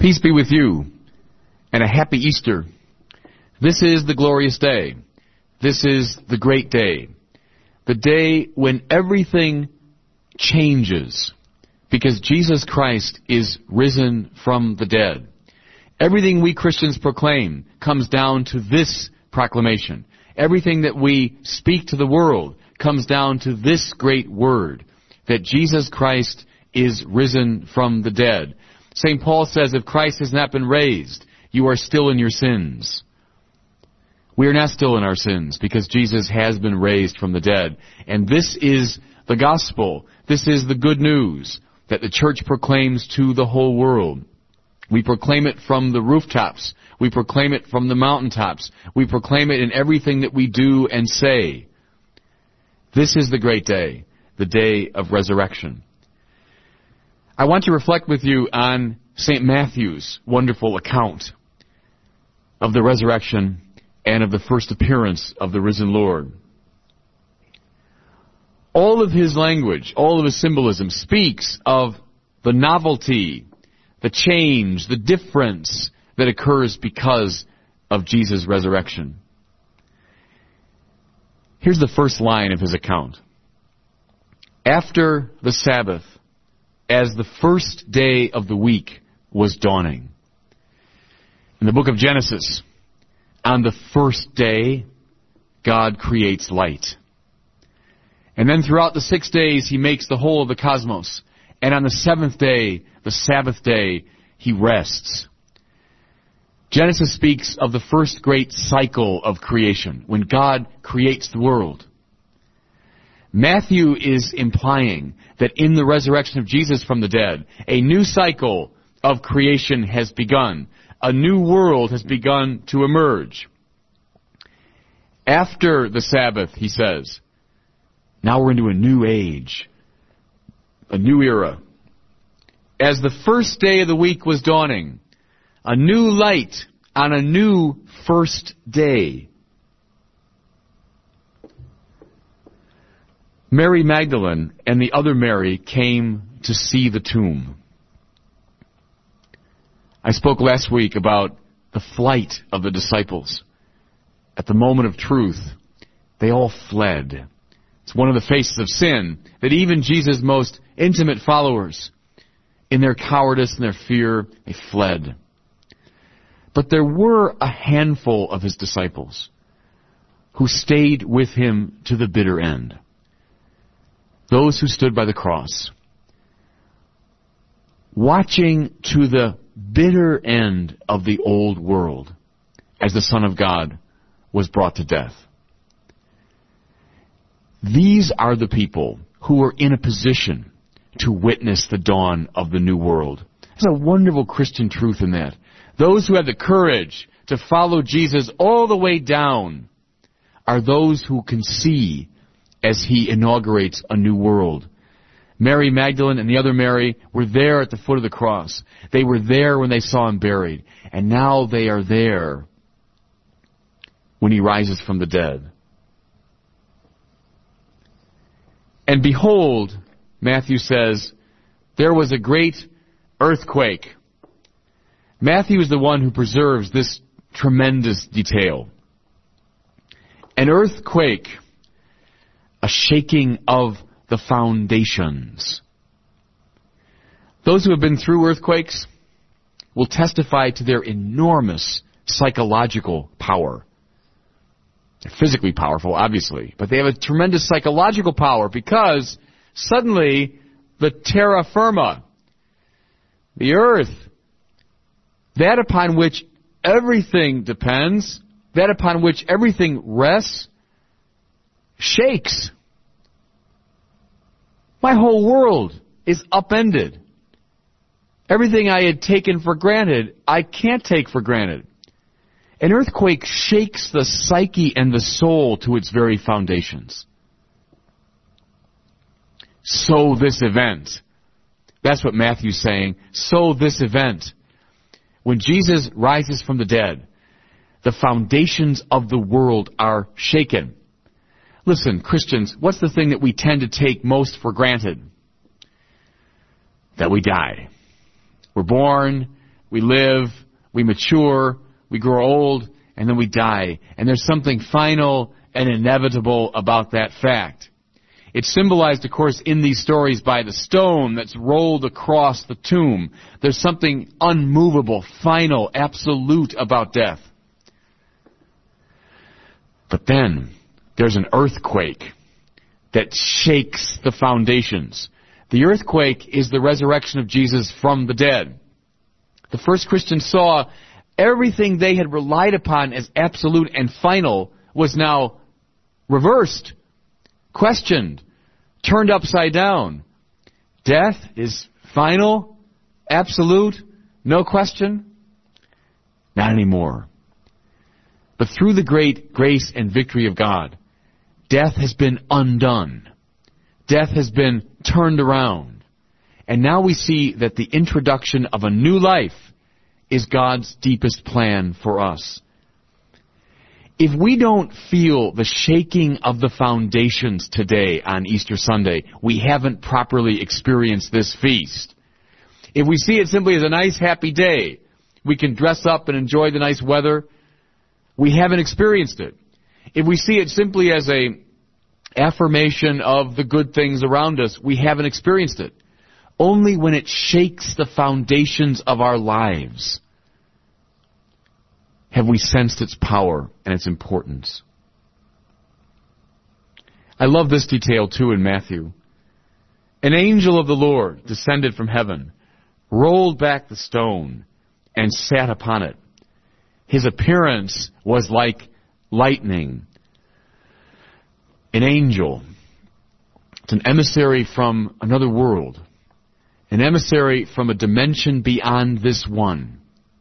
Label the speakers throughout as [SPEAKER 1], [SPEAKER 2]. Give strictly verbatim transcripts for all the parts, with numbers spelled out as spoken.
[SPEAKER 1] Peace be with you, and a happy Easter. This is the glorious day. This is the great day. The day when everything changes, because Jesus Christ is risen from the dead. Everything we Christians proclaim comes down to this proclamation. Everything that we speak to the world comes down to this great word, that Jesus Christ is risen from the dead. Saint Paul says, if Christ has not been raised, you are still in your sins. We are not still in our sins because Jesus has been raised from the dead. And this is the gospel. This is the good news that the church proclaims to the whole world. We proclaim it from the rooftops. We proclaim it from the mountaintops. We proclaim it in everything that we do and say. This is the great day, the day of resurrection. I want to reflect with you on Saint Matthew's wonderful account of the resurrection and of the first appearance of the risen Lord. All of his language, all of his symbolism speaks of the novelty, the change, the difference that occurs because of Jesus' resurrection. Here's the first line of his account. After the Sabbath, as the first day of the week was dawning. In the book of Genesis, on the first day, God creates light. And then throughout the six days, he makes the whole of the cosmos. And on the seventh day, the Sabbath day, he rests. Genesis speaks of the first great cycle of creation, when God creates the world. Matthew is implying that in the resurrection of Jesus from the dead, a new cycle of creation has begun. A new world has begun to emerge. After the Sabbath, he says, now we're into a new age, a new era. As the first day of the week was dawning, a new light on a new first day. Mary Magdalene and the other Mary came to see the tomb. I spoke last week about the flight of the disciples. At the moment of truth, they all fled. It's one of the faces of sin that even Jesus' most intimate followers, in their cowardice and their fear, they fled. But there were a handful of his disciples who stayed with him to the bitter end. Those who stood by the cross, watching to the bitter end of the old world as the Son of God was brought to death. These are the people who are in a position to witness the dawn of the new world. There's a wonderful Christian truth in that. Those who have the courage to follow Jesus all the way down are those who can see as he inaugurates a new world. Mary Magdalene and the other Mary were there at the foot of the cross. They were there when they saw him buried. And now they are there when he rises from the dead. And behold, Matthew says, there was a great earthquake. Matthew is the one who preserves this tremendous detail. An earthquake, a shaking of the foundations. Those who have been through earthquakes will testify to their enormous psychological power. They're physically powerful, obviously, but they have a tremendous psychological power because suddenly the terra firma, the earth, that upon which everything depends, that upon which everything rests, shakes. My whole world is upended. Everything I had taken for granted, I can't take for granted. An earthquake shakes the psyche and the soul to its very foundations. So this event, that's what Matthew's saying, so this event, when Jesus rises from the dead, the foundations of the world are shaken. Listen, Christians, what's the thing that we tend to take most for granted? That we die. We're born, we live, we mature, we grow old, and then we die. And there's something final and inevitable about that fact. It's symbolized, of course, in these stories by the stone that's rolled across the tomb. There's something unmovable, final, absolute about death. But then, there's an earthquake that shakes the foundations. The earthquake is the resurrection of Jesus from the dead. The first Christians saw everything they had relied upon as absolute and final was now reversed, questioned, turned upside down. Death is final, absolute, no question? Not anymore. But through the great grace and victory of God, death has been undone. Death has been turned around. And now we see that the introduction of a new life is God's deepest plan for us. If we don't feel the shaking of the foundations today on Easter Sunday, we haven't properly experienced this feast. If we see it simply as a nice, happy day, we can dress up and enjoy the nice weather, we haven't experienced it. If we see it simply as a affirmation of the good things around us, we haven't experienced it. Only when it shakes the foundations of our lives have we sensed its power and its importance. I love this detail too in Matthew. An angel of the Lord descended from heaven, rolled back the stone, and sat upon it. His appearance was like lightning. An angel. It's an emissary from another world. An emissary from a dimension beyond this one.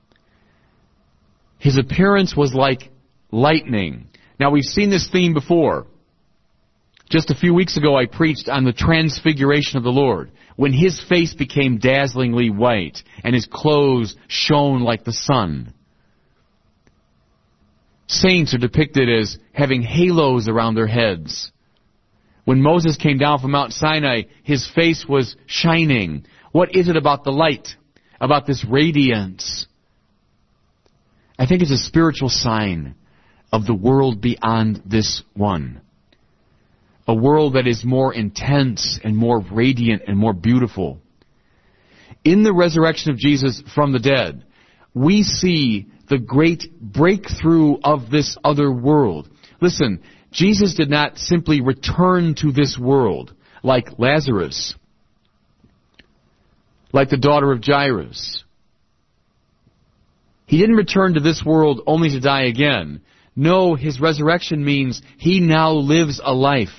[SPEAKER 1] His appearance was like lightning. Now, we've seen this theme before. Just a few weeks ago, I preached on the transfiguration of the Lord, when His face became dazzlingly white and His clothes shone like the sun. Saints are depicted as having halos around their heads. When Moses came down from Mount Sinai, his face was shining. What is it about the light, about this radiance? I think it's a spiritual sign of the world beyond this one. A world that is more intense and more radiant and more beautiful. In the resurrection of Jesus from the dead, we see the great breakthrough of this other world. Listen, Jesus did not simply return to this world like Lazarus, like the daughter of Jairus. He didn't return to this world only to die again. No, His resurrection means He now lives a life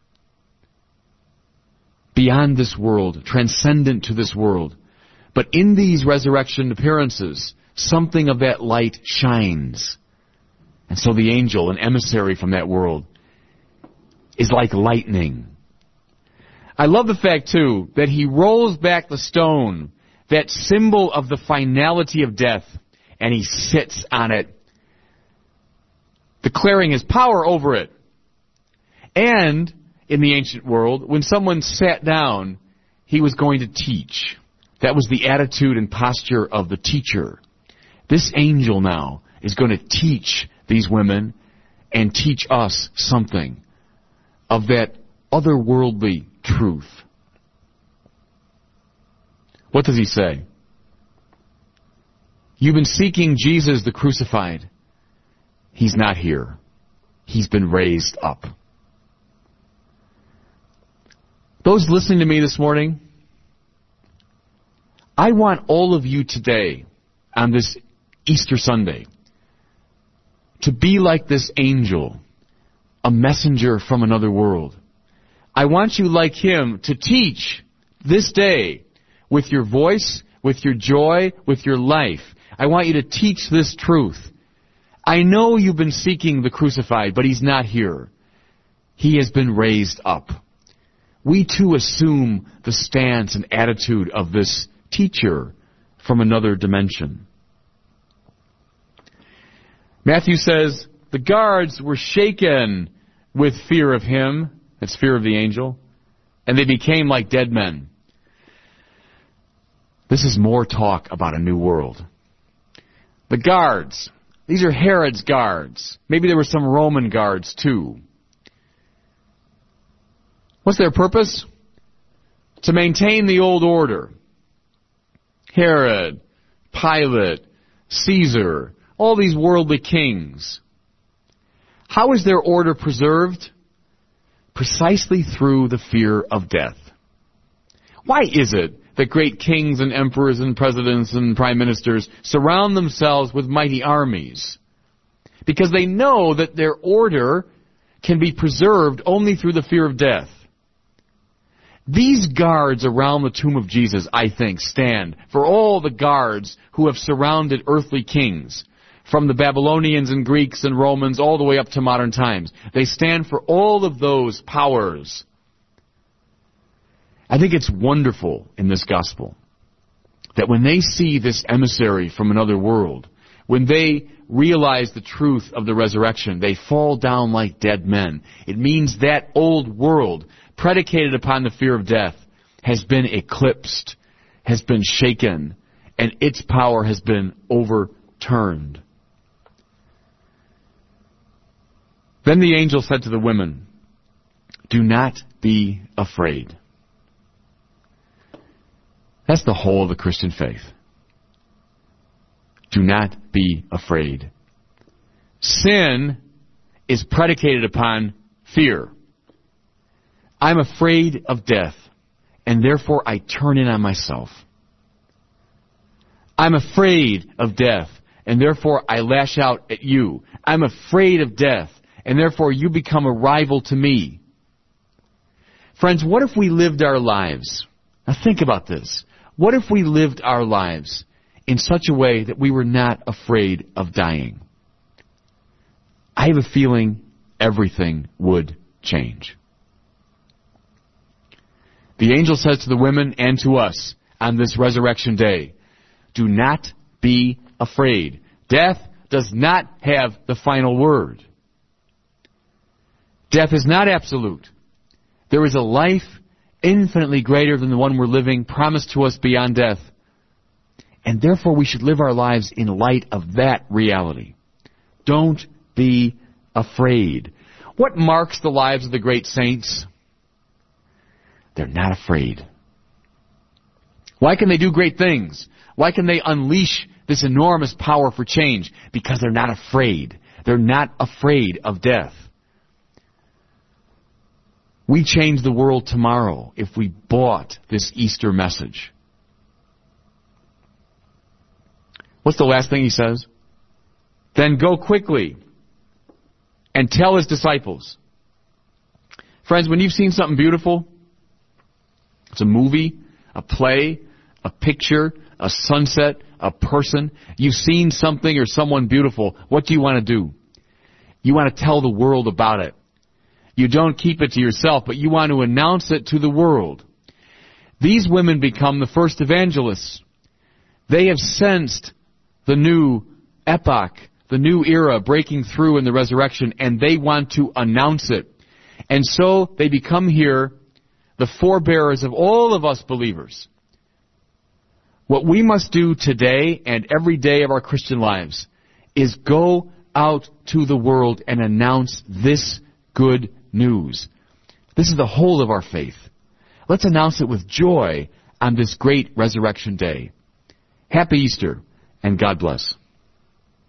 [SPEAKER 1] beyond this world, transcendent to this world. But in these resurrection appearances, something of that light shines. And so the angel, an emissary from that world, is like lightning. I love the fact, too, that he rolls back the stone, that symbol of the finality of death, and he sits on it, declaring his power over it. And in the ancient world, when someone sat down, he was going to teach. That was the attitude and posture of the teacher. This angel now is going to teach these women and teach us something of that otherworldly truth. What does he say? You've been seeking Jesus the crucified. He's not here. He's been raised up. Those listening to me this morning, I want all of you today, on this Easter Sunday, to be like this angel, a messenger from another world. I want you, like him, to teach this day with your voice, with your joy, with your life. I want you to teach this truth. I know you've been seeking the crucified, but he's not here. He has been raised up. We too assume the stance and attitude of this teacher from another dimension. Matthew says, the guards were shaken with fear of him, that's fear of the angel, and they became like dead men. This is more talk about a new world. The guards. These are Herod's guards. Maybe there were some Roman guards too. What's their purpose? To maintain the old order. Herod, Pilate, Caesar, all these worldly kings. How is their order preserved? Precisely through the fear of death. Why is it that great kings and emperors and presidents and prime ministers surround themselves with mighty armies? Because they know that their order can be preserved only through the fear of death. These guards around the tomb of Jesus, I think, stand for all the guards who have surrounded earthly kings, from the Babylonians and Greeks and Romans all the way up to modern times. They stand for all of those powers. I think it's wonderful in this gospel that when they see this emissary from another world, when they realize the truth of the resurrection, they fall down like dead men. It means that old world, predicated upon the fear of death, has been eclipsed, has been shaken, and its power has been overturned. Then the angel said to the women, "Do not be afraid." That's the whole of the Christian faith. Do not be afraid. Sin is predicated upon fear. I'm afraid of death, and therefore I turn in on myself. I'm afraid of death, and therefore I lash out at you. I'm afraid of death, and therefore you become a rival to me. Friends, what if we lived our lives? Now think about this. What if we lived our lives in such a way that we were not afraid of dying? I have a feeling everything would change. The angel says to the women and to us on this resurrection day, do not be afraid. Death does not have the final word. Death is not absolute. There is a life infinitely greater than the one we're living, promised to us beyond death. And therefore we should live our lives in light of that reality. Don't be afraid. What marks the lives of the great saints? They're not afraid. Why can they do great things? Why can they unleash this enormous power for change? Because they're not afraid. They're not afraid of death. We change the world tomorrow if we bought this Easter message. What's the last thing he says? Then go quickly and tell his disciples. Friends, when you've seen something beautiful, it's a movie, a play, a picture, a sunset, a person, you've seen something or someone beautiful, what do you want to do? You want to tell the world about it. You don't keep it to yourself, but you want to announce it to the world. These women become the first evangelists. They have sensed the new epoch, the new era breaking through in the resurrection, and they want to announce it. And so they become here the forebearers of all of us believers. What we must do today and every day of our Christian lives is go out to the world and announce this good news. This is the whole of our faith. Let's announce it with joy on this great resurrection day. Happy Easter, and God bless.